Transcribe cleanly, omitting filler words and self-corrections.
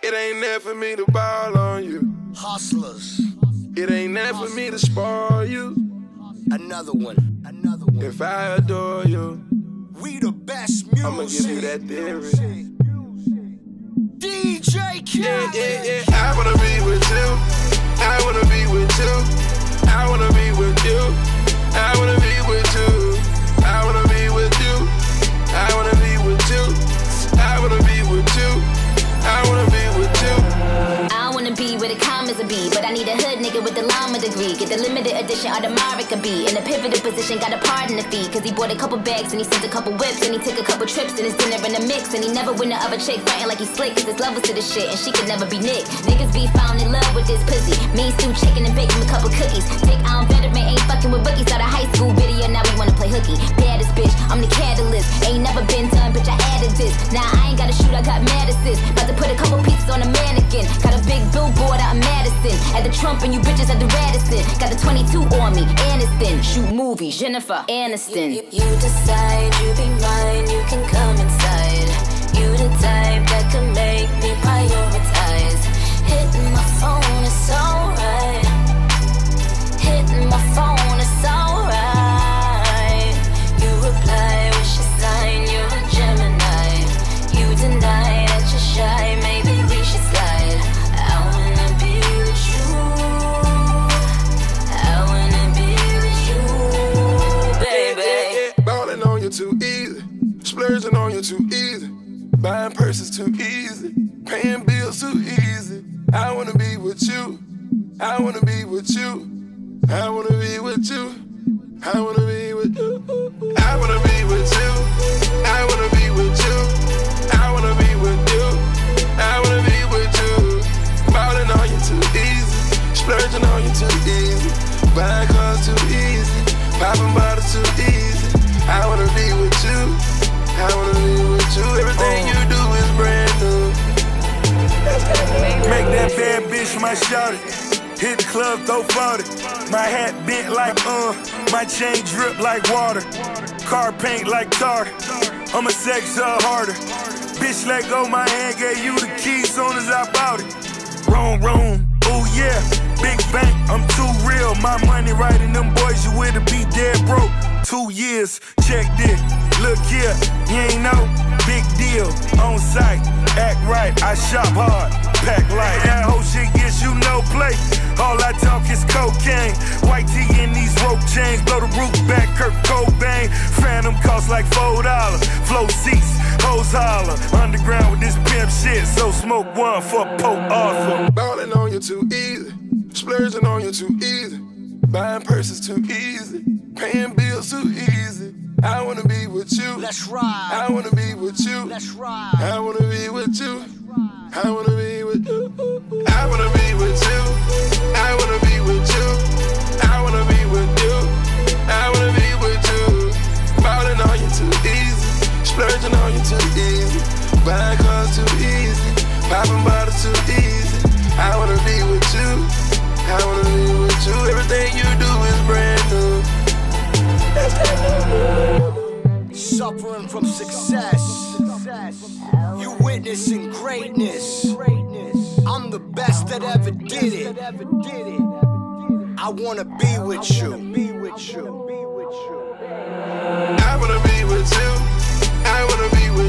It ain't there for me to ball on you. Hustlers. It ain't there for me to spoil you. Another one. If I adore you, we the best music. I'ma give you that theory. DJ Khaled. Yeah. I wanna be with you. I wanna be with you. I wanna be with you. I wanna be with you. I wanna be with you. I wanna be with you. I wanna be with you. I wanna be with you. I wanna be where the commas will be, but I need a hood nigga with the llama degree. Get the limited edition Audemars could be in a pivotal position, got a pardon the fee. Cause he bought a couple bags and he sent a couple whips and he took a couple trips and his dinner in the mix. And he never win the other chick fighting like he's slick, cause his love was to the shit and she could never be Nick. Niggas be found in love with this pussy. Me stew chicken and bake him a couple cookies. Dick on veteran ain't fucking with bookies. Started high school video, now we wanna play hooky. Baddest bitch, I'm the catalyst. Ain't never been done, bitch, I added this. Now I ain't gotta shoot, I got mad assist. About to put a couple pieces on a mannequin. Got a big billboard out in Madison. At the Trump and you bitches at the Radisson. Got the 22 on me, Aniston. Shoot movies, Jennifer Aniston. You decide you be mine, you can come inside. You the type that can make me prioritize. Hitting my phone is alright. Hitting my phone is alright. You reply, wish you sign, you're a Gemini. You deny that you're shy, maybe we should slide. I wanna be with you. I wanna be with you, baby. Ballin' on you too easy. Splurging on you too easy. Buying purses too easy. Paying bills too easy. I wanna be with you. I wanna be with you. I wanna be with you. I wanna be with you. I wanna be with you. I wanna be with you. I wanna be with you. I wanna be with you. Ballin' on you too easy. Splurging on you too easy. Buying cars too easy. Popping bottles too easy. I wanna be with you. I wanna be with you. Everything you do is brand new. Make that bad bitch my shawty. Hit the club, throw 40. My hat bent like my chain drip like water. Car paint like tar. I'ma sex her harder. Bitch let go my hand, gave you the key soon as I bought it. Wrong, ooh yeah. Big bank, I'm too real. My money right in them boys, you with it be dead broke. 2 years, check this. Look here, you ain't know. Big deal, on site, act right. I shop hard, pack light. That whole shit gets you no play. All I talk is cocaine. White tee in these rope chains. Blow the roof back, Kurt Cobain. Phantom cost like $4. Flow seats, hoes holler. Underground with this pimp shit. So smoke one for Pope Arthur. Ballin' on you too easy. Splurging on you too easy. Buying purses too easy. Paying bills too easy. I wanna be with you. Let's ride. I wanna be with you. Let's ride. I wanna be with you. I wanna be with you. I wanna be with you. I wanna be with you. I wanna be with you. I wanna be with you. Ballin' on you too easy. Splurging on you too easy. Buying cars too easy. Popping bottles too easy. I wanna be with you. I wanna be with you. Everything you do is brand new. Suffering from success. You witnessing greatness. I'm the best that ever did it. I wanna be with you. I wanna be with you. I wanna be with